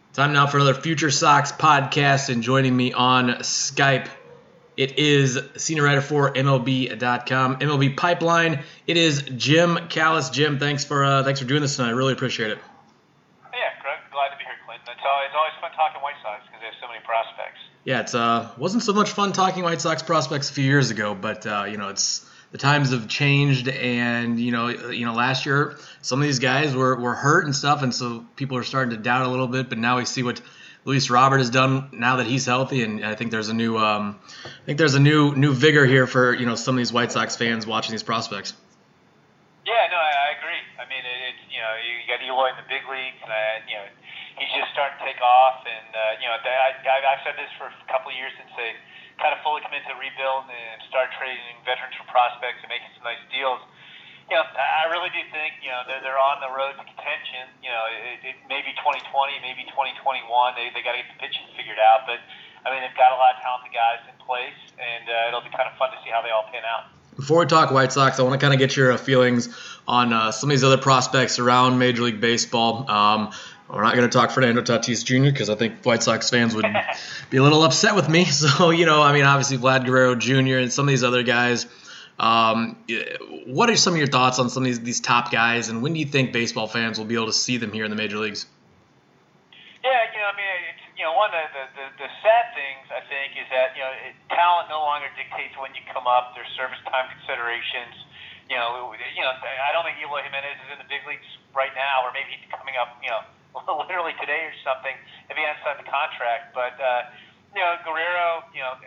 Time now for another Future Sox podcast, and joining me on Skype, it is senior writer for MLB.com, MLB Pipeline. It is Jim Callis. Jim, thanks for doing this tonight. I really appreciate it. Yeah, glad to be here, Clinton. It's always fun talking White Sox because they have so many prospects. Yeah, it wasn't so much fun talking White Sox prospects a few years ago, but it's the times have changed, and last year some of these guys were hurt and stuff, and so people are starting to doubt a little bit. But now we see what Luis Robert has done now that he's healthy, and I think there's a new vigor here for some of these White Sox fans watching these prospects. Yeah, no, I agree. I mean, it's you got Eloy in the big leagues, and he's just starting to take off, and I've said this for a couple of years since they kind of fully commit to rebuild and start trading veterans for prospects and making some nice deals. I really do think they're on the road to contention. It may be 2020, maybe 2021. They got to get the pitching figured out, but I mean they've got a lot of talented guys in place, and it'll be kind of fun to see how they all pan out. Before we talk White Sox, I want to kind of get your feelings on some of these other prospects around Major League Baseball. We're not going to talk Fernando Tatis Jr. because I think White Sox fans would be a little upset with me. So, obviously Vlad Guerrero Jr. and some of these other guys. What are some of your thoughts on some of these top guys, and when do you think baseball fans will be able to see them here in the major leagues? Yeah, one of the sad things, I think, is that, talent no longer dictates when you come up. There's service time considerations. I don't think Eloy Jimenez is in the big leagues right now, or maybe he's coming up, literally today or something, if he hasn't signed the contract. But, Guerrero,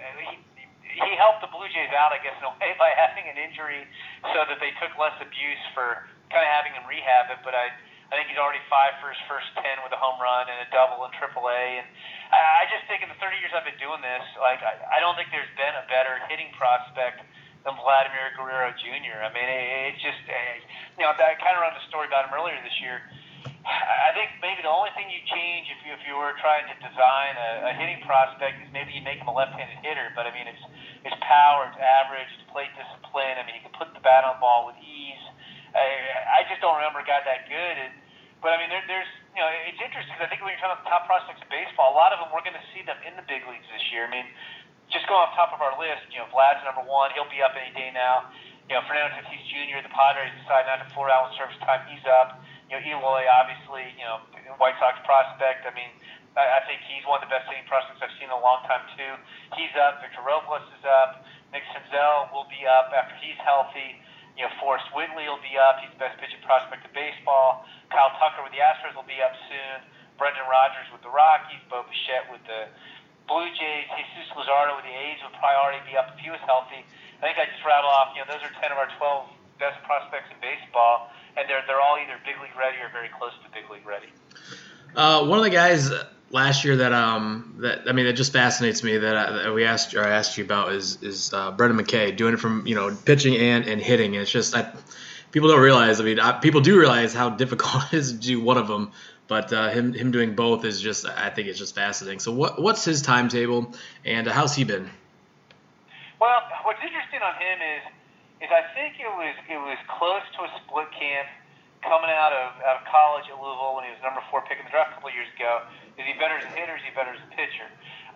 he helped the Blue Jays out, I guess, in a way by having an injury so that they took less abuse for kind of having him rehab it. But I think he's already 5 for his first 10 with a home run and a double in AAA. And I just think in the 30 years I've been doing this, I don't think there's been a better hitting prospect than Vladimir Guerrero Jr. I mean, it's just, I kind of run the story about him earlier this year. I think maybe the only thing you change if you were trying to design a hitting prospect is maybe you make him a left-handed hitter. But I mean, it's power, it's average, it's plate discipline. I mean, he can put the bat on the ball with ease. I just don't remember a guy that good. But I mean, there's it's interesting because I think when you're talking about the top prospects in baseball, a lot of them we're going to see them in the big leagues this year. I mean, just going off top of our list, Vlad's number one. He'll be up any day now. Fernando Tatis Jr. The Padres decide not to 4-hour service time. He's up. Eloy, obviously, White Sox prospect. I mean, I think he's one of the best hitting prospects I've seen in a long time, too. He's up. Victor Robles is up. Nick Senzel will be up after he's healthy. Forrest Whitley will be up. He's the best pitching prospect in baseball. Kyle Tucker with the Astros will be up soon. Brendan Rodgers with the Rockies. Bo Bichette with the Blue Jays. Jesus Luzardo with the A's would probably already be up if he was healthy. I think I just rattled off, those are 10 of our 12 best prospects in baseball, and they're all either big league ready or very close to big league ready. One of the guys last year that just fascinates me that I asked you about is Brendan McKay, doing it from pitching and hitting. It's just people don't realize. I mean, people do realize how difficult it is to do one of them, but him doing both is just, I think it's just fascinating. So what's his timetable, and how's he been? Well, what's interesting on him is I think it was close to a split camp coming out of college at Louisville when he was number 4 pick in the draft a couple of years ago. Is he better as a hitter? Is he better as a pitcher?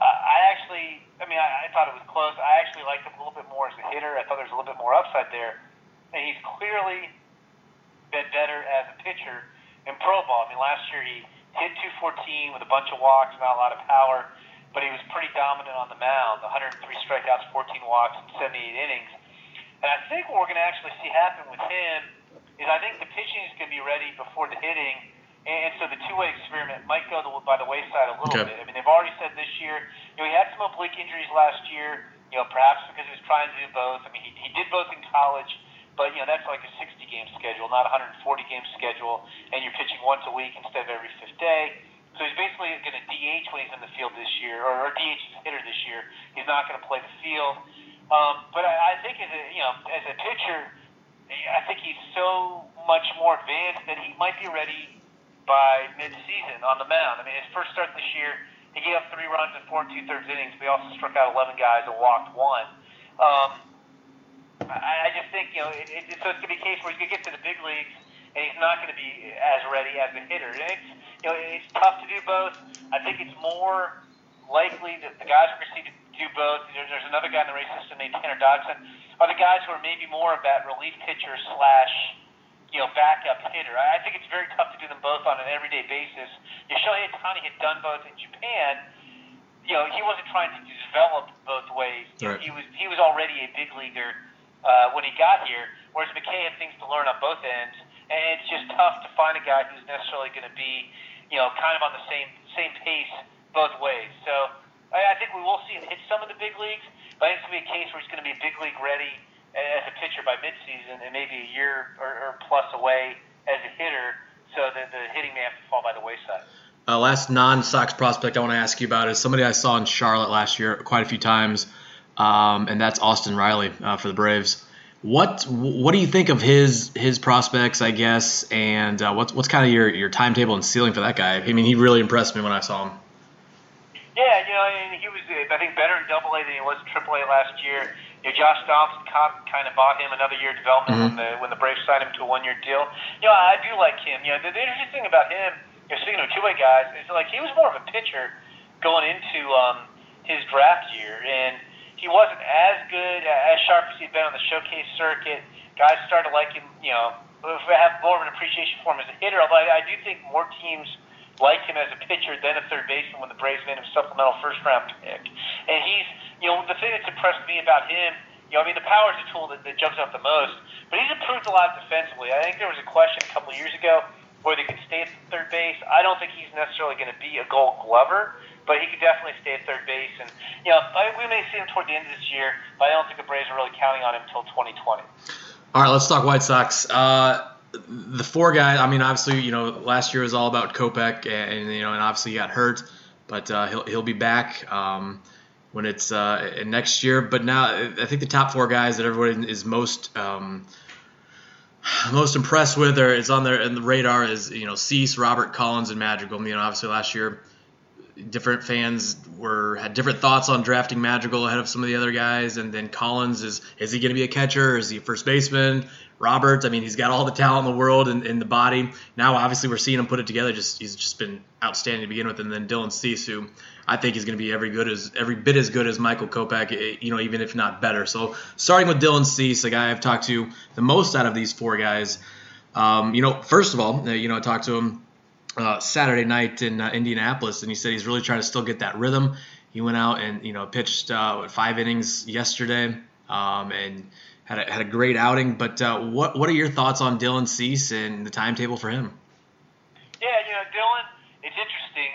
I thought it was close. I actually liked him a little bit more as a hitter. I thought there was a little bit more upside there. And he's clearly been better as a pitcher in pro ball. I mean, last year he hit .214 with a bunch of walks, not a lot of power, but he was pretty dominant on the mound. 103 strikeouts, 14 walks, and 78 innings. And I think what we're going to actually see happen with him is I think the pitching is going to be ready before the hitting, and so the two-way experiment might go by the wayside a little bit. I mean, they've already said this year, he had some oblique injuries last year, perhaps because he was trying to do both. I mean, he did both in college, but, that's like a 60-game schedule, not a 140-game schedule, and you're pitching once a week instead of every 5th day. So he's basically going to DH when he's in the field this year, or DH as a hitter this year. He's not going to play the field. But I think as a pitcher, I think he's so much more advanced that he might be ready by mid-season on the mound. I mean, his first start this year, he gave up 3 runs in 4 2/3 innings, but he also struck out 11 guys and walked 1. I just think, so it's going to be a case where he's going to get to the big leagues, and he's not going to be as ready as a hitter. And it's tough to do both. I think it's more likely that the guys we're going to see do both. There's another guy in the race system named Tanner Dodson. Are the guys who are maybe more of that relief pitcher slash backup hitter. I think it's very tough to do them both on an everyday basis. Shohei Ohtani had done both in Japan. He wasn't trying to develop both ways. Right. He was already a big leaguer when he got here, whereas McKay had things to learn on both ends. And it's just tough to find a guy who's necessarily going to be, kind of on the same pace both ways. So I think we will see him hit some of the big leagues, but I think it's going to be a case where he's going to be big league ready as a pitcher by midseason and maybe a year or plus away as a hitter, so that the hitting may have to fall by the wayside. Last non-Sox prospect I want to ask you about is somebody I saw in Charlotte last year quite a few times, and that's Austin Riley for the Braves. What do you think of his prospects, I guess, and what's kind of your timetable and ceiling for that guy? I mean, he really impressed me when I saw him. Yeah, he was, I think, better in Double-A than he was in Triple-A last year. Josh Donaldson kind of bought him another year of development when the Braves signed him to a one-year deal. I do like him. The interesting thing about him, speaking of two-way guys, is like he was more of a pitcher going into his draft year, and he wasn't as good, as sharp as he'd been on the showcase circuit. Guys started to like him, have more of an appreciation for him as a hitter. Although I do think more teams liked him as a pitcher than a third baseman when the Braves made him a supplemental first-round pick. And he's, the thing that's impressed me about him, the power is a tool that jumps out the most, but he's improved a lot defensively. I think there was a question a couple of years ago whether he could stay at third base. I don't think he's necessarily going to be a Gold Glover, but he could definitely stay at third base. And, we may see him toward the end of this year, but I don't think the Braves are really counting on him until 2020. All right, let's talk White Sox. The four guys, obviously, last year was all about Kopech, and obviously he got hurt, but he'll be back when it's next year. But now I think the top four guys that everybody is most impressed with, or is on their and the radar, is Cease, Robert, Collins, and Madrigal. Obviously last year, different fans had different thoughts on drafting Madrigal ahead of some of the other guys, and then Collins is he going to be a catcher? Is he a first baseman? Robert, he's got all the talent in the world and the body. Now, obviously, we're seeing him put it together. He's just been outstanding to begin with. And then Dylan Cease, who I think is going to be every bit as good as Michael Kopech, even if not better. So, starting with Dylan Cease, the guy I've talked to the most out of these four guys. First of all, I talked to him Saturday night in Indianapolis, and he said he's really trying to still get that rhythm. He went out and pitched 5 innings yesterday, and had a great outing. But what are your thoughts on Dylan Cease and the timetable for him? Yeah, Dylan, it's interesting.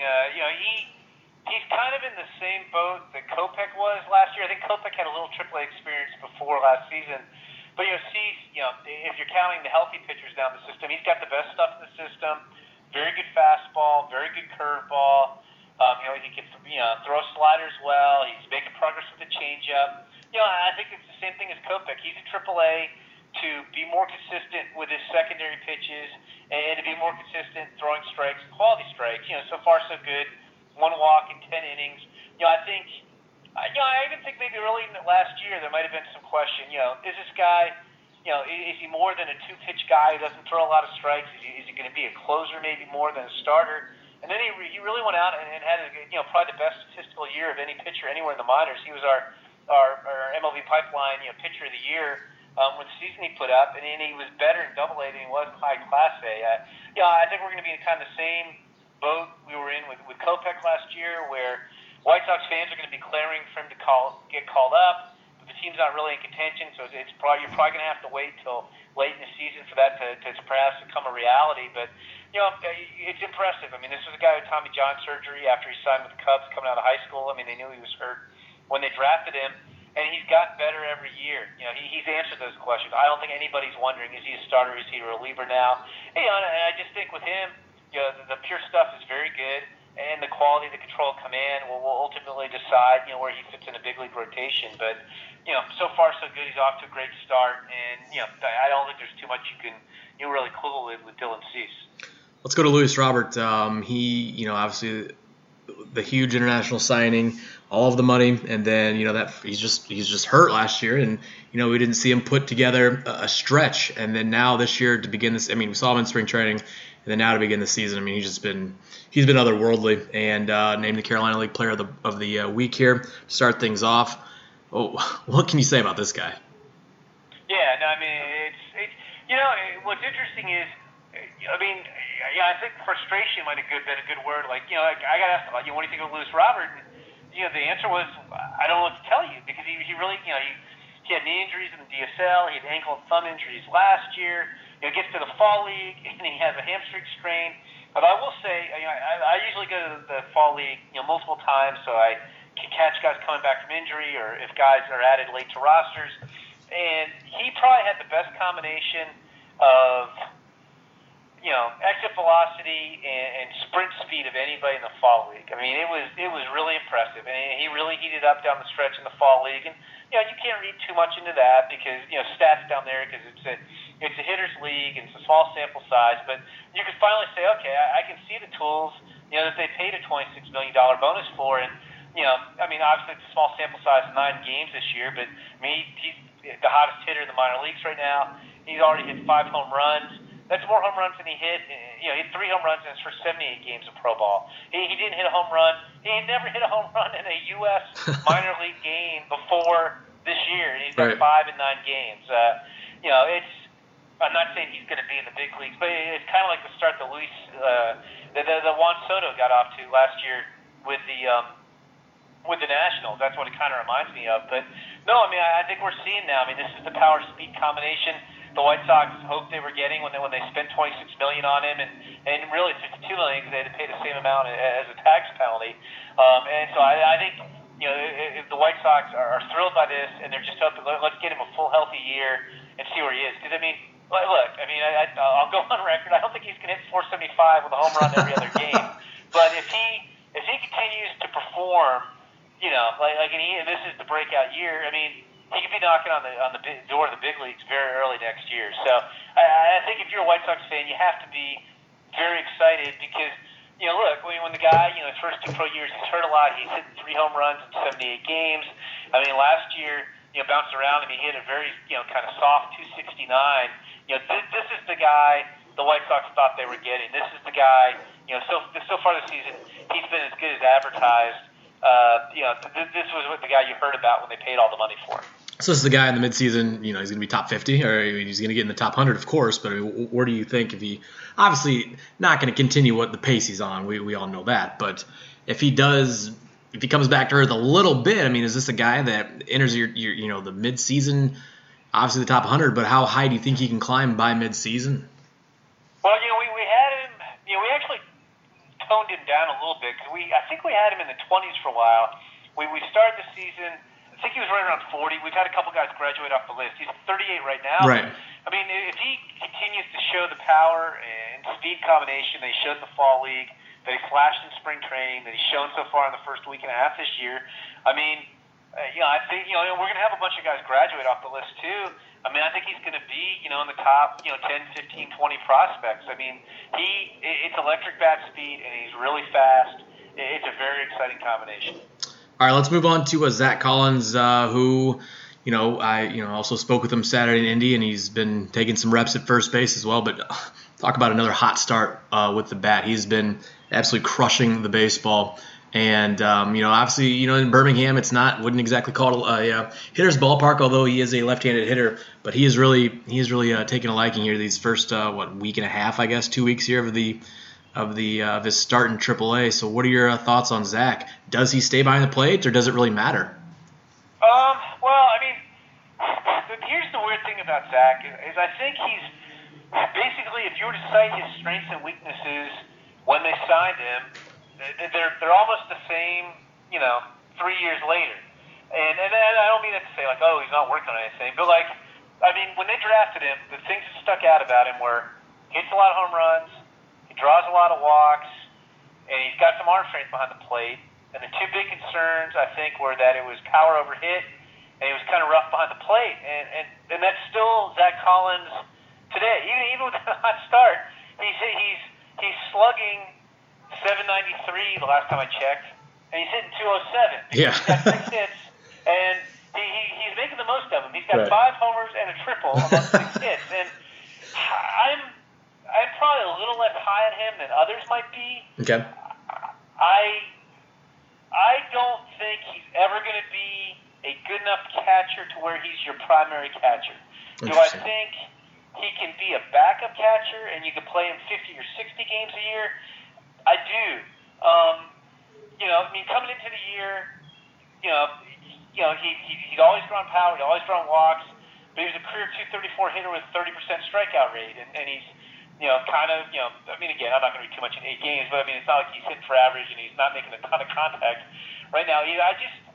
He's kind of in the same boat that Kopech was last year. I think Kopech had a little AAA experience before last season. But Cease, if you're counting the healthy pitchers down the system, he's got the best stuff in the system. Very good fastball, very good curveball. He can throw sliders well. He's making progress with the changeup. I think it's the same thing as Kopech. He's a AAA to be more consistent with his secondary pitches and to be more consistent throwing strikes, quality strikes. So far so good. 1 walk in 10 innings. I even think maybe early in the last year there might have been some question. Is this guy, is he more than a 2-pitch guy who doesn't throw a lot of strikes? Is he going to be a closer maybe more than a starter? And then he really went out and had probably the best statistical year of any pitcher anywhere in the minors. He was our MLB Pipeline pitcher of the year with the season he put up, and he was better in Double-A than he was in high Class A. I think we're going to be in kind of the same boat we were in with Kopech last year, where White Sox fans are going to be clamoring for him to get called up, but the team's not really in contention, so you're probably going to have to wait till late in the season for that to perhaps become a reality. But it's impressive. This was a guy with Tommy John surgery after he signed with the Cubs coming out of high school. They knew he was hurt when they drafted him, and he's gotten better every year. He's answered those questions. I don't think anybody's wondering, is he a starter, is he a reliever now? And I just think with him, the pure stuff is very good, and the quality of the control command will ultimately decide, where he fits in a big league rotation. But, so far so good. He's off to a great start, and, I don't think there's too much you can really quibble with Dylan Cease. Let's go to Luis Robert. He, obviously the huge international signing, all of the money, and then that he's just hurt last year, and we didn't see him put together a stretch, and then now this year to begin this, we saw him in spring training, And then now to begin the season, I mean, he's been otherworldly, and named the Carolina League Player of the Week here to start things off. Oh, what can you say about this guy? Yeah, no, I mean, it's what's interesting is, I mean, I think frustration might have been a good word. Like, I got asked about, what do you think of Lewis Robert? And, the answer was, I don't know what to tell you, because he really, he had knee injuries in the DSL, he had ankle and thumb injuries last year, gets to the fall league, and he has a hamstring strain. But I will say, I usually go to the fall league, multiple times, so I can catch guys coming back from injury, or if guys are added late to rosters. And he probably had the best combination of, exit velocity and sprint speed of anybody in the fall league. I mean, it was really impressive, and he really heated up down the stretch in the fall league. And you can't read too much into that because stats down there, because it's a hitters league and it's a small sample size. But you can finally say, okay, I can see the tools that they paid a $26 million bonus for, and I mean, obviously it's a small sample size, 9 games this year, but I mean he's the hottest hitter in the minor leagues right now. He's already hit 5 home runs. That's more home runs than he hit. He hit 3 home runs in his first 78 games of pro ball. He didn't hit a home run. He had never hit a home run in a U.S. minor league game before this year. He's got 5 in 9 games. I'm not saying he's going to be in the big leagues, but it's kind of like the start that Luis, the Juan Soto got off to last year with the Nationals. That's what it kind of reminds me of. But no, I mean, I think we're seeing now. I mean, this is the power speed combination the White Sox hoped they were getting when they spent $26 million on him, and really $52 million because they had to pay the same amount as a tax penalty. And so I think if the White Sox are thrilled by this, and they're just hoping, let's get him a full healthy year and see where he is. Because I mean, look, I mean, I'll go on record. I don't think he's going to hit 475 with a home run every other game. But if he continues to perform, and this is the breakout year, I mean, he could be knocking on the door of the big leagues very early next year. So I think if you're a White Sox fan, you have to be very excited because, look, when the guy, his first 2 pro years, he's hurt a lot. He's hitting 3 home runs in 78 games. I mean, last year, bounced around and he hit a very, kind of soft 269. This is the guy the White Sox thought they were getting. This is the guy, so far this season, he's been as good as advertised. This was what the guy you heard about when they paid all the money for him. So this is the guy in the midseason, he's going to be top 50, or he's going to get in the top 100, of course, but I mean, where do you think if he, obviously not going to continue what the pace he's on, we all know that, but if he comes back to earth a little bit, I mean, is this a guy that enters your the midseason, obviously the top 100, but how high do you think he can climb by midseason? Well, we had him, we actually toned him down a little bit, because I think we had him in the 20s for a while. We started the season, I think he was right around 40. We've had a couple guys graduate off the list. He's 38 right now. Right. I mean, if he continues to show the power and speed combination that he showed in the fall league, that he flashed in spring training, that he's shown so far in the first week and a half this year, I mean, I think, we're going to have a bunch of guys graduate off the list too. I mean, I think he's going to be, in the top, 10, 15, 20 prospects. I mean, it's electric bat speed, and he's really fast. It's a very exciting combination. All right, let's move on to Zach Collins, who, I also spoke with him Saturday in Indy, and he's been taking some reps at first base as well. But talk about another hot start with the bat. He's been absolutely crushing the baseball. And, obviously, in Birmingham, wouldn't exactly call it a hitter's ballpark, although he is a left-handed hitter. But he is really taking a liking here these first, week and a half, I guess, 2 weeks here of his start in AAA. So what are your thoughts on Zach? Does he stay behind the plate, or does it really matter? Well, I mean, here's the weird thing about Zach is I think he's basically, if you were to cite his strengths and weaknesses when they signed him, they're almost the same, 3 years later. And I don't mean that to say like, oh, he's not working on anything, but like, I mean, when they drafted him, the things that stuck out about him were he hits a lot of home runs, he draws a lot of walks, and he's got some arm strength behind the plate. And the 2 big concerns, I think, were that it was power over hit, and he was kind of rough behind the plate. And that's still Zach Collins today. Even with a hot start, he's slugging .793 the last time I checked, and he's hitting .207. Yeah. He's got 6 hits, and he's making the most of them. He's got 5 homers and a triple among 6 hits. And I'm probably a little less high on him than others might be. Okay. I don't think he's ever going to be a good enough catcher to where he's your primary catcher. Do I think he can be a backup catcher and you can play him 50 or 60 games a year? I do. Coming into the year, he'd always drawn power, he'd always drawn walks, but he was a career 234 hitter with 30% strikeout rate, and he's, again, I'm not going to read too much in 8 games, but it's not like he's hitting for average and he's not making a ton of contact right now. I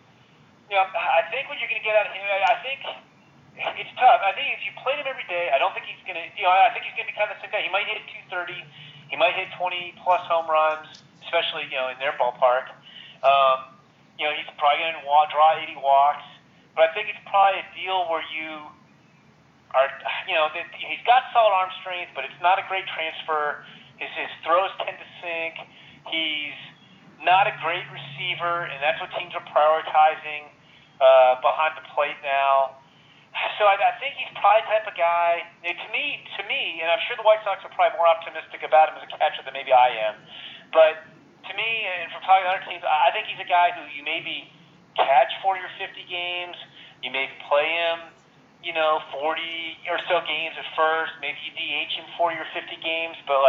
think what you're going to get out of him, I think it's tough. I think if you played him every day, I don't think he's going to, I think he's going to be kind of the same guy. He might hit 230, he might hit 20-plus home runs, especially, in their ballpark. He's probably going to draw 80 walks, but I think it's probably a deal where you are, he's got solid arm strength, but it's not a great transfer. His throws tend to sink. He's not a great receiver, and that's what teams are prioritizing behind the plate now. So I think he's probably the type of guy. To me, and I'm sure the White Sox are probably more optimistic about him as a catcher than maybe I am, but to me, and from talking to other teams, I think he's a guy who you maybe catch 40 or 50 games, you maybe play him, 40 or so games at first, maybe you DH him 40 or 50 games, but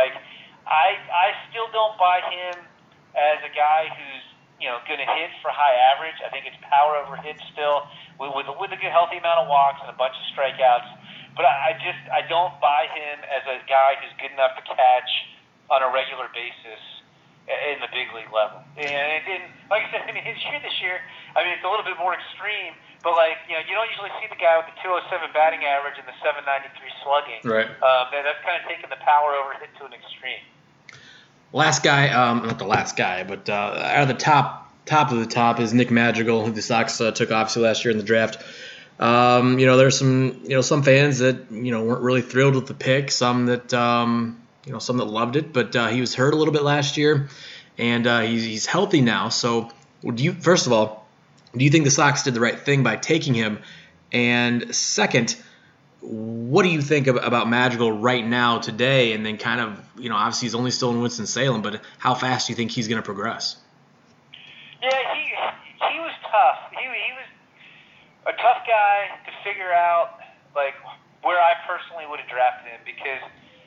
I still don't buy him as a guy who's going to hit for high average. I think it's power over hit still, with a good healthy amount of walks and a bunch of strikeouts. But I don't buy him as a guy who's good enough to catch on a regular basis in the big league level. And it didn't, like I said, his year this year, it's a little bit more extreme, but you don't usually see the guy with the 207 batting average and the 793 slugging. Right. That's kind of taking the power over hit to an extreme. Last guy, not the last guy, but out of the top of the top is Nick Madrigal, who the Sox took obviously last year in the draft. There's some fans that weren't really thrilled with the pick, some that loved it, but he was hurt a little bit last year, and he's healthy now. So, first of all, do you think the Sox did the right thing by taking him? And second, what do you think about Madrigal right now today? And then kind of, obviously he's only still in Winston-Salem, but how fast do you think he's going to progress? Yeah, he was tough. He was a tough guy to figure out, where I personally would have drafted him, because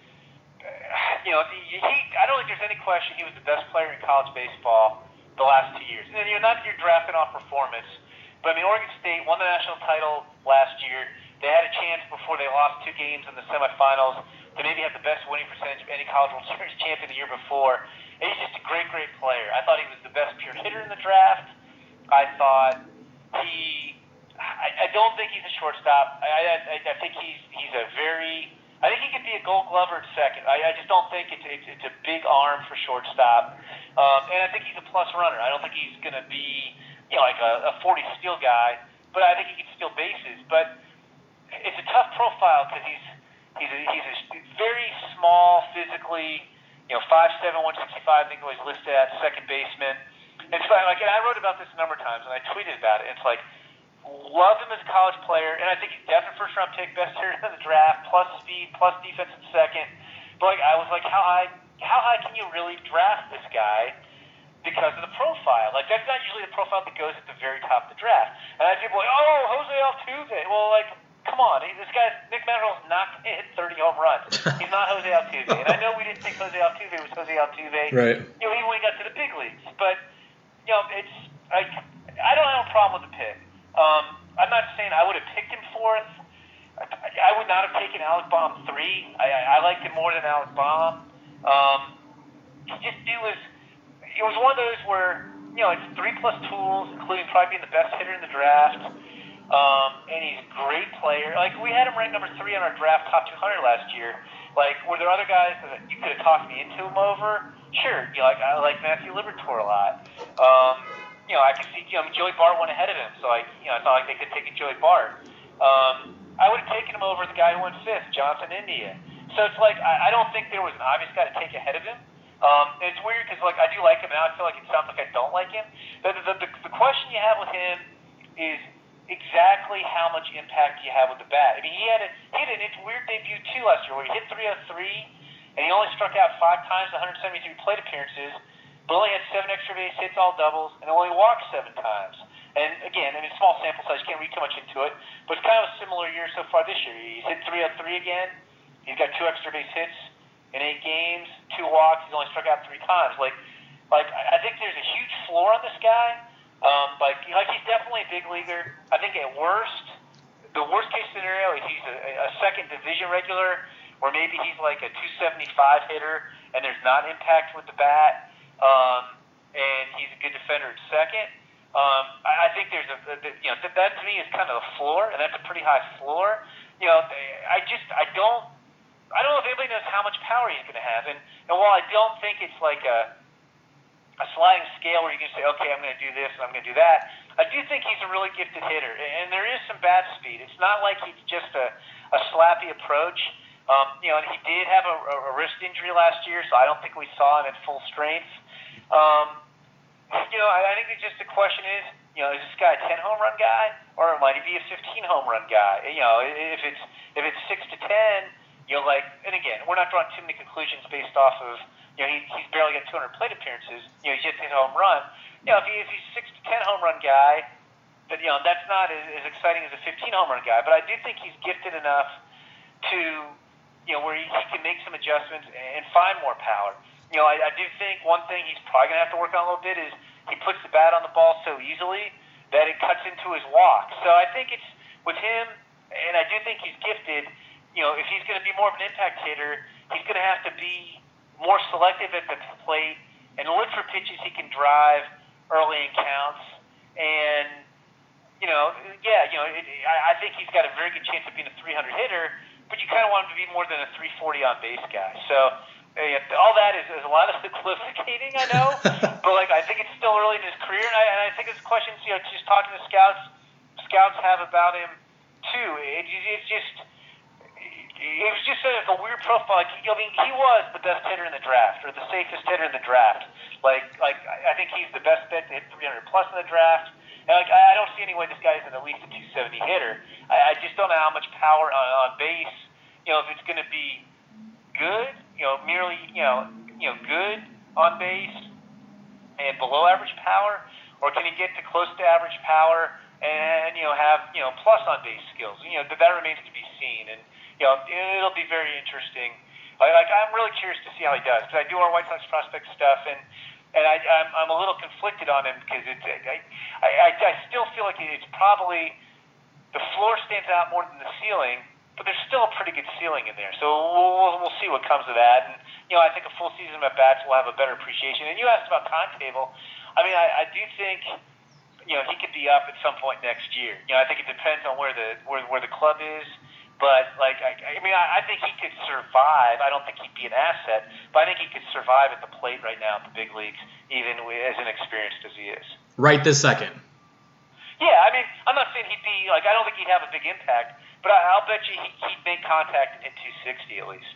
I don't think there's any question he was the best player in college baseball the last 2 years. And not that you're drafting off performance, but Oregon State won the national title last year. They had a chance before they lost 2 games in the semifinals to maybe have the best winning percentage of any College World Series champion the year before. And he's just a great, great player. I thought he was the best pure hitter in the draft. I thought I don't think he's a shortstop. I think he's a very. I think he could be a Gold Glover at second. I just don't think it's a big arm for shortstop. And I think he's a plus runner. I don't think he's going to be like a 40 steal guy, but I think he can steal bases. But it's a tough profile because he's a very small physically, 5'7", 165. I think he was listed at second baseman. And so and I wrote about this a number of times, and I tweeted about it. It's loved him as a college player, and I think he's definitely first round pick, best hitter in the draft, plus speed, plus defense in second. But I was how high can you really draft this guy because of the profile? That's not usually the profile that goes at the very top of the draft. And I had people Jose Altuve. Well, come on, this guy Nick Madrigal's not going to hit 30 home runs. He's not Jose Altuve, and I know we didn't think Jose Altuve was Jose Altuve. Right. Even when he got to the big leagues, but it's I don't have a problem with the pick. I'm not saying I would have picked him fourth. I would not have taken Alec Baum 3. I liked him more than Alec Baum. It was one of those where it's 3+ tools, including probably being the best hitter in the draft. And he's a great player. We had him ranked number 3 on our draft top 200 last year. Were there other guys that you could have talked me into him over? Sure. I like Matthew Liberatore a lot. I could see, Joey Bart went ahead of him, so it's not like they could take a Joey Bart. I would have taken him over the guy who went 5th, Jonathan India. So it's I don't think there was an obvious guy to take ahead of him. And it's weird because I do like him, and now I feel like it sounds like I don't like him. The question you have with him is exactly how much impact you have with the bat. He had an weird debut too last year where he hit 303. and he only struck out 5 times, 173 plate appearances, but only had 7 extra base hits, all doubles, and only walked 7 times. And again, I mean, small sample size, can't read too much into it, but it's kind of a similar year so far this year. He's hit 303 again. He's got 2 extra base hits in 8 games, 2 walks. He's only struck out 3 times. Like I think there's a huge floor on this guy. He's definitely a big leaguer. I think at worst, the worst case scenario is he's a second division regular, or maybe he's like a 275 hitter, and there's not impact with the bat, and he's a good defender at second. I think there's that to me is kind of a floor, and that's a pretty high floor. I don't know if anybody knows how much power he's going to have, and while I don't think it's like a sliding scale where you can say, okay, I'm going to do this and I'm going to do that, I do think he's a really gifted hitter, and there is some bat speed. It's not like he's just a slappy approach. And he did have a wrist injury last year, so I don't think we saw him at full strength. I think it's just the question is this guy a 10 home run guy, or might he be a 15 home run guy? If it's 6 to 10, and again, we're not drawing too many conclusions based off of he's barely got 200 plate appearances. He's just hit a home run. If he's 6 to 10 home run guy, but that's not as exciting as a 15 home run guy. But I do think he's gifted enough to where he can make some adjustments and find more power. I do think one thing he's probably gonna have to work on a little bit is he puts the bat on the ball so easily that it cuts into his walk. So I think it's with him, and I do think he's gifted. If he's going to be more of an impact hitter, he's going to have to be more selective at the plate and look for pitches he can drive early in counts. And I think he's got a very good chance of being a 300 hitter, but you kind of want him to be more than a 340 on base guy. So all that is a lot of equivocating, I know, but I think it's still early in his career, and I think it's questions just talking to scouts have about him too. It was just a weird profile. He was the best hitter in the draft, or the safest hitter in the draft. I think he's the best bet to hit 300 plus in the draft. And I don't see any way this guy isn't at least a 270 hitter. I just don't know how much power on base. If it's going to be good, merely good on base and below average power, or can he get to close to average power and have plus on base skills? That remains to be seen, and it'll be very interesting. I'm really curious to see how he does, because I do our White Sox prospect stuff, and I'm a little conflicted on him because I still feel like it's probably the floor stands out more than the ceiling, but there's still a pretty good ceiling in there. So we'll see what comes of that. And I think a full season of bats will have a better appreciation. And you asked about timetable. I mean, I do think he could be up at some point next year. I think it depends on where the club is. But I think he could survive. I don't think he'd be an asset, but I think he could survive at the plate right now at the big leagues, even as inexperienced as he is. Right this second. Yeah, I mean, I'm not saying he'd be I don't think he'd have a big impact, but I'll bet you he'd make contact at 260 at least.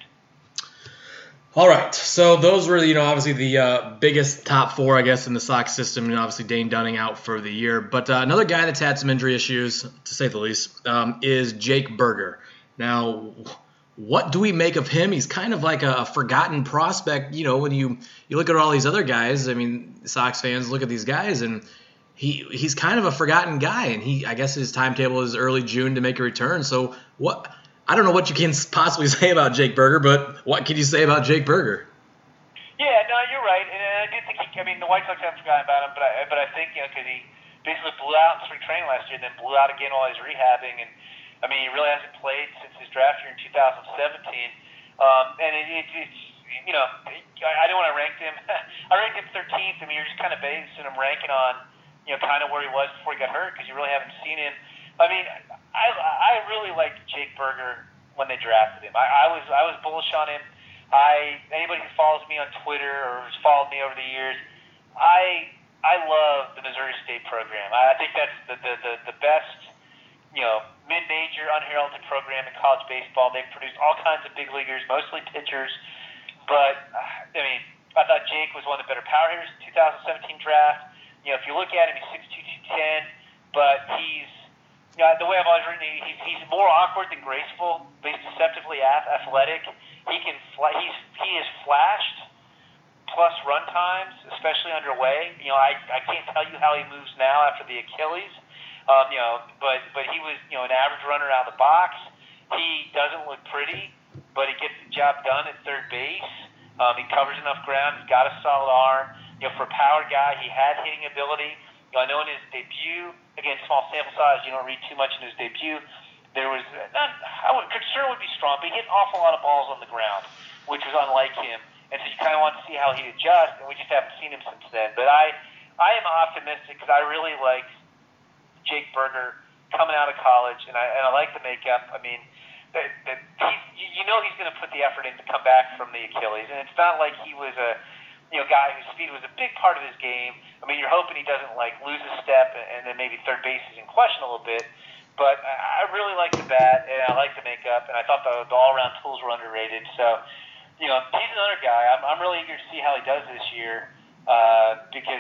All right, so those were, obviously the biggest top 4, I guess, in the Sox system, and obviously Dane Dunning out for the year. But another guy that's had some injury issues, to say the least, is Jake Burger. Now, what do we make of him? He's kind of like a forgotten prospect. When you look at all these other guys, I mean, Sox fans look at these guys, and he's kind of a forgotten guy. And I guess his timetable is early June to make a return. So what? I don't know what you can possibly say about Jake Burger, but what can you say about Jake Burger? Yeah, no, you're right, and I do think the White Sox haven't forgotten about him, but I think because he basically blew out in spring training last year, and then blew out again while he's rehabbing, and he really hasn't played since his draft year in 2017. And I know when I ranked him, I ranked him 13th. You're just kind of basing him ranking on kind of where he was before he got hurt, because you really haven't seen him. I really liked Jake Burger when they drafted him. I was bullish on him. Anybody who follows me on Twitter or has followed me over the years, I love the Missouri State program. I think that's the best mid-major unheralded program in college baseball. They've produced all kinds of big leaguers, mostly pitchers. But I thought Jake was one of the better power hitters in the 2017 draft. If you look at him, he's 6'2", 210, but he's Yeah, the way I've always written it, he's more awkward than graceful, but he's deceptively athletic. He is flashed plus run times, especially underway. I can't tell you how he moves now after the Achilles. But he was an average runner out of the box. He doesn't look pretty, but he gets the job done at third base. He covers enough ground. He's got a solid arm. For a power guy, he had hitting ability. I know in his debut, again, small sample size, you don't read too much in his debut, there was, concern would be strong, but he hit an awful lot of balls on the ground, which was unlike him. And so you kind of want to see how he'd adjust, and we just haven't seen him since then. But I am optimistic because I really like Jake Burger coming out of college, and I like the makeup. I mean, he's going to put the effort in to come back from the Achilles, and it's not like he was a guy whose speed was a big part of his game. I mean, you're hoping he doesn't lose a step, and then maybe third base is in question a little bit. But I really like the bat, and I like the makeup, and I thought the all-around tools were underrated. So, he's another guy. I'm really eager to see how he does this year because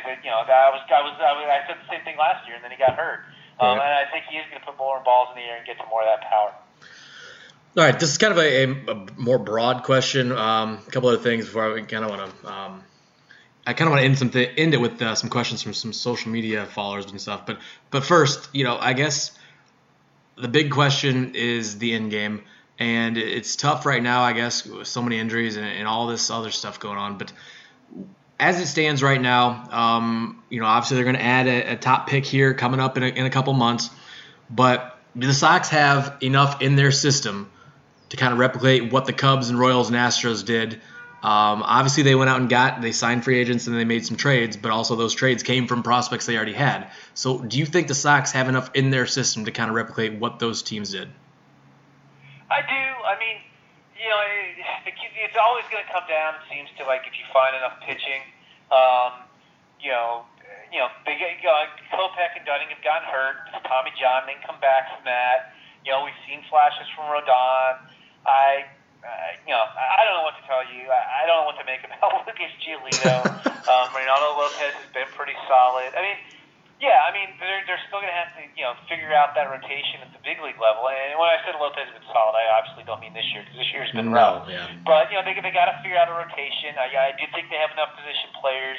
I said the same thing last year, and then he got hurt. And I think he is going to put more balls in the air and get to more of that power. All right, this is kind of a more broad question. A couple other things before I kind of want to. I kind of want to end it with some questions from some social media followers and stuff. But first, I guess the big question is the end game, and it's tough right now. I guess with so many injuries and all this other stuff going on. But as it stands right now, obviously they're going to add a top pick here coming up in a couple months. But do the Sox have enough in their system to kind of replicate what the Cubs and Royals and Astros did? Obviously, they went out and they signed free agents and they made some trades, but also those trades came from prospects they already had. So do you think the Sox have enough in their system to kind of replicate what those teams did? I do. I mean, it's always going to come down, it seems, to if you find enough pitching. Kopech and Dunning have gotten hurt. Tommy John didn't come back from that. We've seen flashes from Rodon. I don't know what to tell you. I don't know what to make about Lucas Giolito. Reynaldo Lopez has been pretty solid. I mean, they're still going to have to, figure out that rotation at the big league level. And when I said Lopez has been solid, I obviously don't mean this year because this year's been rough. Yeah. But they got to figure out a rotation. I do think they have enough position players.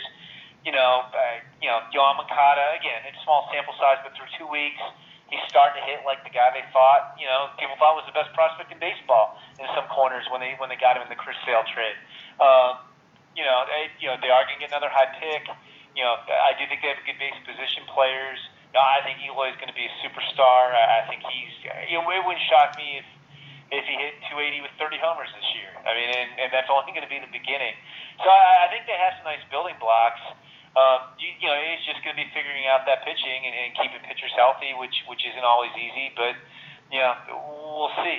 Yohan Moncada, again, it's small sample size, but through 2 weeks, he's starting to hit like the guy they thought, people thought was the best prospect in baseball in some corners when they got him in the Chris Sale trade. They are going to get another high pick. I do think they have good base position players. I think Eloy is going to be a superstar. I think it wouldn't shock me if he hit 280 with 30 homers this year. I mean, and that's only going to be the beginning. So I think they have some nice building blocks. It's just going to be figuring out that pitching and keeping pitchers healthy, which isn't always easy. But we'll see.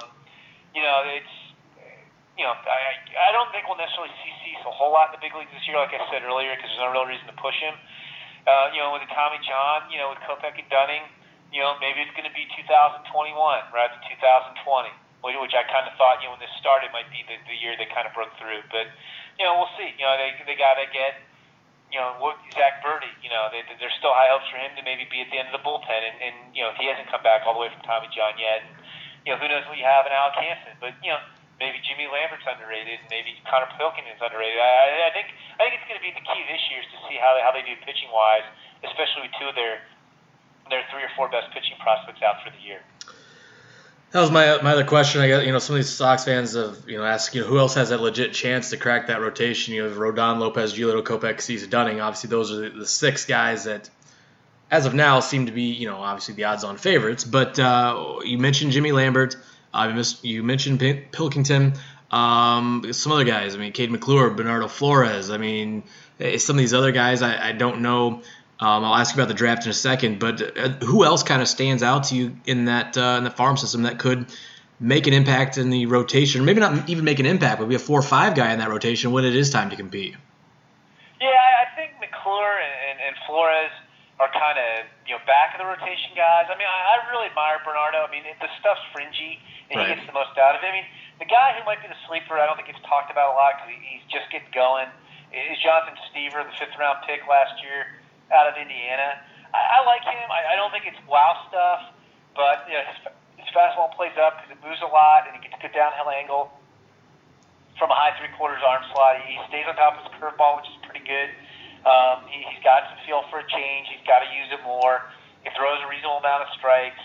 I don't think we'll necessarily see Cease a whole lot in the big leagues this year, like I said earlier, because there's no real reason to push him. With the Tommy John, with Kopech and Dunning, maybe it's going to be 2021 rather than 2020, which I kind of thought, when this started, might be the year they kind of broke through. But we'll see. They got to get. Zach Birdie, there's still high hopes for him to maybe be at the end of the bullpen, and if he hasn't come back all the way from Tommy John yet, who knows what you have in Alec Hansen, but maybe Jimmy Lambert's underrated, maybe Connor Pilkington's underrated. I think it's going to be the key this year is to see how they do pitching wise, especially with two of their 3 or 4 best pitching prospects out for the year. That was my other question. I guess some of these Sox fans have asked who else has that legit chance to crack that rotation. Rodon, Lopez, Giolito, Kopech, Cease, Dunning. Obviously, those are the 6 guys that, as of now, seem to be obviously the odds-on favorites. But you mentioned Jimmy Lambert. You mentioned Pilkington. Some other guys. I mean, Cade McClure, Bernardo Flores. I mean, some of these other guys I don't know. I'll ask you about the draft in a second, but who else kind of stands out to you in the farm system that could make an impact in the rotation? Maybe not even make an impact, but be a 4 or 5 guy in that rotation when it is time to compete. Yeah, I think McClure and Flores are kind of back of the rotation guys. I mean, I really admire Bernardo. I mean, the stuff's fringy, and he gets the most out of it. I mean, the guy who might be the sleeper, I don't think gets talked about a lot because he's just getting going, is Jonathan Stever, the 5th-round pick last year out of Indiana. I like him. I don't think it's wow stuff, but his fastball plays up because it moves a lot and he gets a good downhill angle from a high 3/4 arm slot. He stays on top of his curveball, which is pretty good. He's got some feel for a change. He's got to use it more. He throws a reasonable amount of strikes.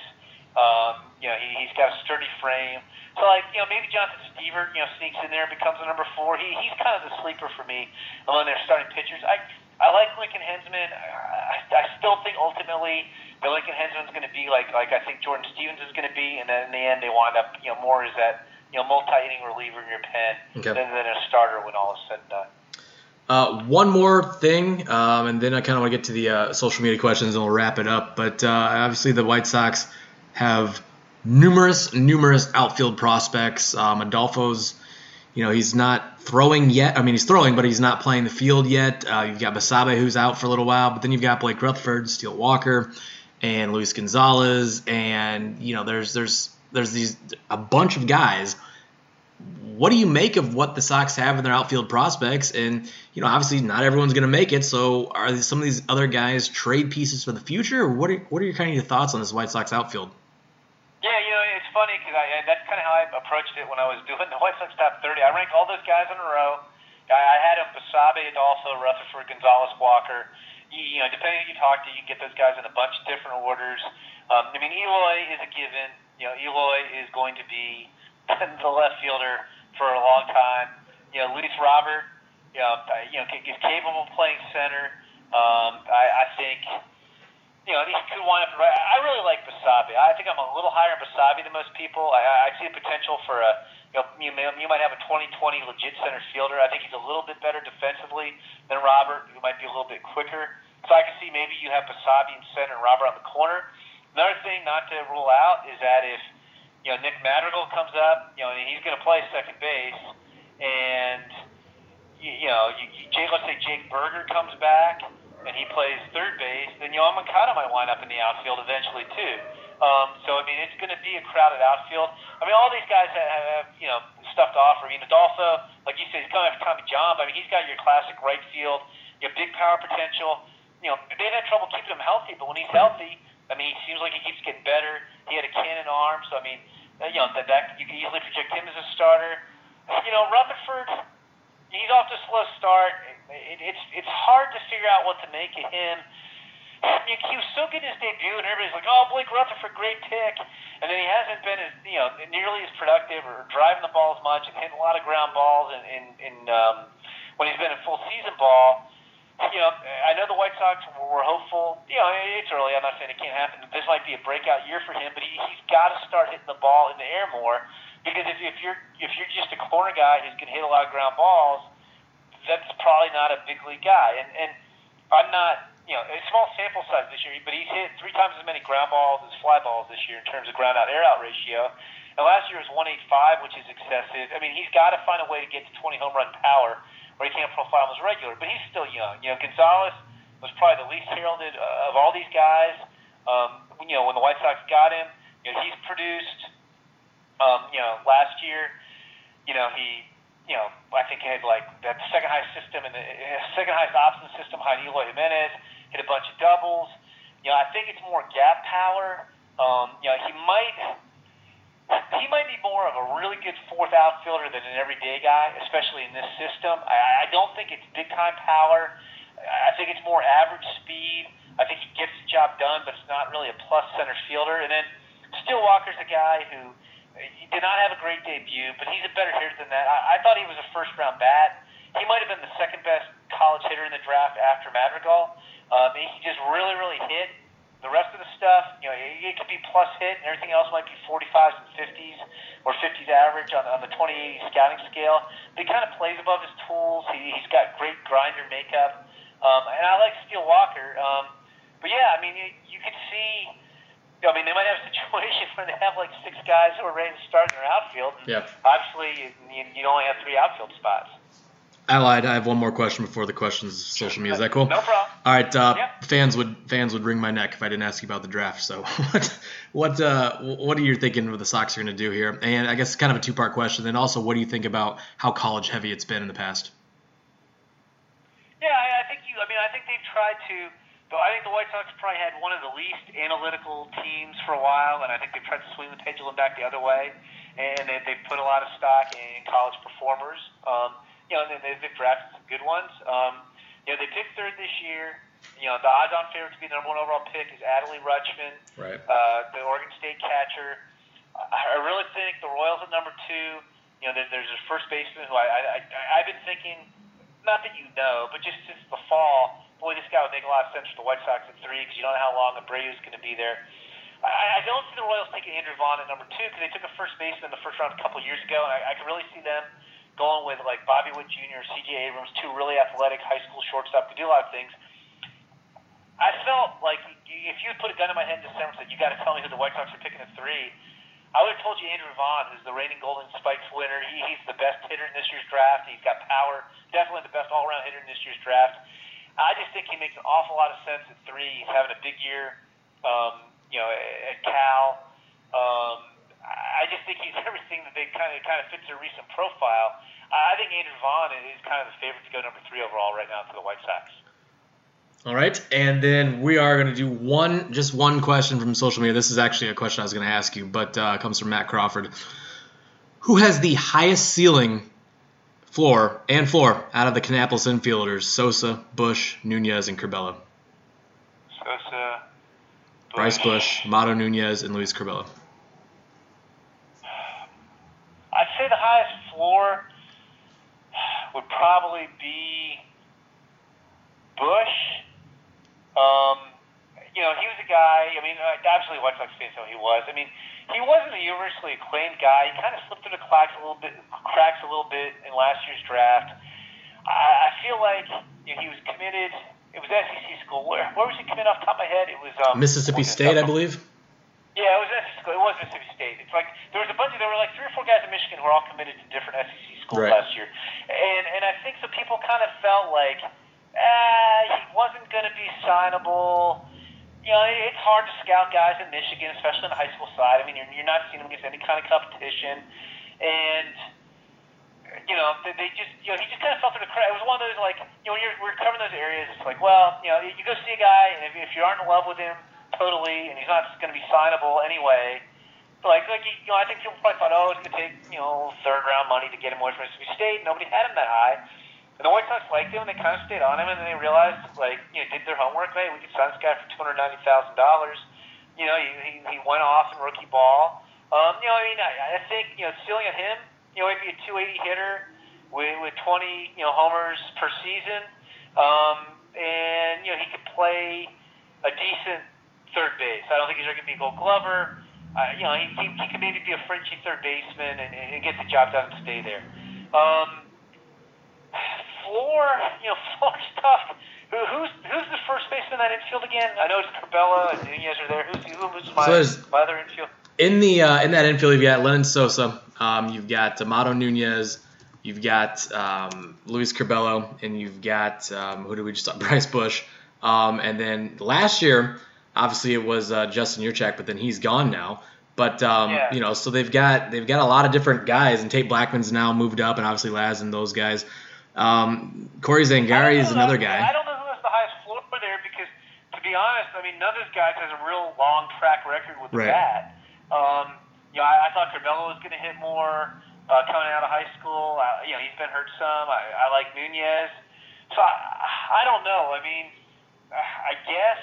He's got a sturdy frame. So, maybe Jonathan Stiever, sneaks in there and becomes the number 4. He's kind of the sleeper for me among their starting pitchers. I like Lincoln Hensman. I still think ultimately that Lincoln Hensman's going to be like I think Jordan Stevens is going to be, and then in the end they wind up, more as that, multi-inning reliever in your pen than a starter when all is said and done. One more thing, and then I kind of want to get to the social media questions and we'll wrap it up. But obviously the White Sox have numerous outfield prospects. Adolfo's, he's not throwing yet. I mean, he's throwing, but he's not playing the field yet. You've got Basabe, who's out for a little while, but then you've got Blake Rutherford, Steele Walker, and Luis Gonzalez, and there's a bunch of guys. What do you make of what the Sox have in their outfield prospects? And obviously not everyone's going to make it. So are some of these other guys trade pieces for the future? Or what are your your thoughts on this White Sox outfield? Yeah, it's funny because that's kind of how I approached it when I was doing the White Sox top 30. I ranked all those guys in a row. I had them Basabe, Adolfo, Rutherford, Gonzalez, Walker. Depending on who you talk to, you can get those guys in a bunch of different orders. Eloy is a given. Eloy is going to be the left fielder for a long time. Luis Robert, is capable of playing center. I think, he could wind up. I really like Basabe. I think I'm a little higher on Basabe than most people. I see a potential for you might have a 2020 legit center fielder. I think he's a little bit better defensively than Robert, who might be a little bit quicker. So I can see maybe you have Basabe in center and Robert on the corner. Another thing not to rule out is that if Nick Madrigal comes up, and he's going to play second base, and let's say Jake Berger comes back and he plays third base, then Moncada might wind up in the outfield eventually too. It's going to be a crowded outfield. All these guys have stuff to offer. Adolfo, like you said, he's coming after Tommy John. He's got your classic right field, big power potential. They've had trouble keeping him healthy, but when he's healthy, he seems like he keeps getting better. He had a cannon arm, so that you can easily project him as a starter. Rutherford, he's off to a slow start. It's hard to figure out what to make of him. He was so good in his debut, and everybody's like, "Oh, Blake Rutherford, great pick," and then he hasn't been as nearly as productive or driving the ball as much and hitting a lot of ground balls. When he's been in full season ball. I know the White Sox were hopeful. It's early. I'm not saying it can't happen. This might be a breakout year for him, but he's got to start hitting the ball in the air more. Because if you're just a corner guy who's going to hit a lot of ground balls, that's probably not a big league guy. And I'm not, a small sample size this year, but he's hit 3 times as many ground balls as fly balls this year in terms of ground out air out ratio. And last year was 185, which is excessive. He's got to find a way to get to 20 home run power, or he can't profile him as regular, but he's still young. Gonzalez was probably the least heralded of all these guys. When the White Sox got him, he's produced. Last year, I think he had that second highest system and the second highest option system behind Eloy Jimenez. Hit a bunch of doubles. I think it's more gap power. He might be more of a really good fourth outfielder than an everyday guy, especially in this system. I don't think it's big-time power. I think it's more average speed. I think he gets the job done, but it's not really a plus center fielder. And then Steele Walker's a guy who he did not have a great debut, but he's a better hitter than that. I thought he was a first-round bat. He might have been the second-best college hitter in the draft after Madrigal. He just really, really hit. The rest of the stuff, it could be plus hit, and everything else might be 45s and 50s, or 50s average on the 2080 scouting scale. But he kind of plays above his tools. He's got great grinder makeup. And I like Steele Walker. But yeah, you could see, they might have a situation where they have 6 guys who are ready to start in their outfield. And obviously, you only have 3 outfield spots. I lied. I have one more question before the questions of social media. Is that cool? No problem. All right. Fans would wring my neck if I didn't ask you about the draft. So what are you thinking of the Sox are going to do here? And I guess kind of a 2-part question. And also, what do you think about how college heavy it's been in the past? Yeah, I think they've tried to I think the White Sox probably had one of the least analytical teams for a while, and I think they've tried to swing the pendulum back the other way, and they've put a lot of stock in college performers. And they've drafted some good ones. They picked third this year. The odds-on favorite to be the number 1 overall pick is Adley Rutschman, right. The Oregon State catcher. I really think the Royals at number 2. There's a first baseman who I've been thinking, not that but just since the fall, boy, this guy would make a lot of sense for the White Sox at 3 because you don't know how long Abreu's going to be there. I don't see the Royals taking Andrew Vaughn at number 2 because they took a first baseman in the first round a couple years ago, and I can really see them going with like Bobby Witt Jr. or C.J. Abrams, 2 really athletic high school shortstop who do a lot of things. I felt like if you put a gun in my head in December and said, you got to tell me who the White Sox are picking at 3, I would have told you Andrew Vaughn, who's the reigning Golden Spikes winner. He's the best hitter in this year's draft. He's got power, definitely the best all-around hitter in this year's draft. I just think he makes an awful lot of sense at 3. He's having a big year, at Cal. I just think he's everything that they kind of fits their recent profile. I think Andrew Vaughn is kind of the favorite to go number 3 overall right now for the White Sox. All right, and then we are going to do just one question from social media. This is actually a question I was going to ask you, but it comes from Matt Crawford. Who has the highest ceiling floor out of the Kannapolis infielders? Sosa, Bush, Nunez, and Curbelo. Sosa, Bryce Bush, Mato Nunez, and Luis Curbelo. I'd say the highest floor would probably be Bush. He was a guy, absolutely White Sox fans know he was. He wasn't a universally acclaimed guy. He kind of slipped through the cracks a little bit in last year's draft. I feel like he was committed. It was SEC school. Where was he committed off the top of my head? It was Mississippi State, I believe. Yeah, it was SEC school. It was Mississippi State. It's like there were 3 or 4 guys in Michigan who were all committed to different SEC schools last year, and I think some people kind of felt like he wasn't going to be signable. It's hard to scout guys in Michigan, especially on the high school side. You're not seeing him against any kind of competition, and they just he just kind of fell through the cracks. It was one of those when we're covering those areas, it's like, well, you go see a guy, and if you aren't in love with him totally, and he's not going to be signable anyway. I think people probably thought, it's going to take 3rd round money to get him away from Mississippi State. Nobody had him that high. And the White Sox liked him, and they kind of stayed on him, and then they realized, did their homework. Hey, we could sign this guy for $290,000. He went off in rookie ball. I think, ceiling on him, maybe a 280 hitter with 20, homers per season. And, he could play a decent third base. I don't think he's going to be a Gold Glover. He could maybe be a fringy third baseman and get the job done and stay there. Floor stuff. Who's the first baseman in that infield again? I know it's Curbelo and Nunez are there. Who's my other infield? In that infield, you've got Lennon Sosa, you've got Mato Nunez, you've got Luis Curbelo, and you've got who did we just talk? Bryce Bush. And then last year, obviously it was Justin Yurchak, but then he's gone now. But so they've got a lot of different guys, and Tate Blackman's now moved up, and obviously Laz and those guys. Corey Zangari is another guy. I don't know who has the highest floor there because, to be honest, none of those guys has a real long track record with the bat. I thought Curbelo was going to hit more coming out of high school. He's been hurt some. I like Nunez. So I don't know. I guess.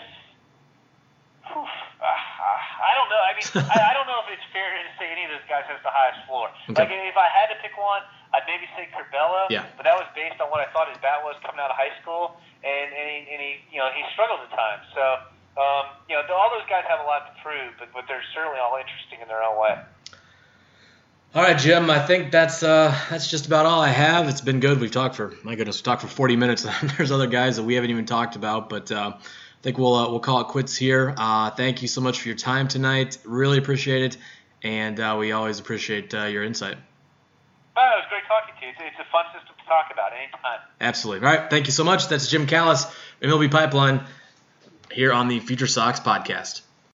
I don't know. I don't know if it's fair to say any of those guys has the highest floor. Okay. If I had to pick one, I'd maybe say Curbelo. Yeah. But that was based on what I thought his bat was coming out of high school, and he struggled at times. So all those guys have a lot to prove, but they're certainly all interesting in their own way. All right, Jim. I think that's just about all I have. It's been good. We've talked for 40 minutes. There's other guys that we haven't even talked about, but I think we'll call it quits here. Thank you so much for your time tonight. Really appreciate it, and we always appreciate your insight. It was great talking to you. It's a fun system to talk about anytime. Absolutely. All right. Thank you so much. That's Jim Callis, MLB Pipeline, here on the Future Sox podcast.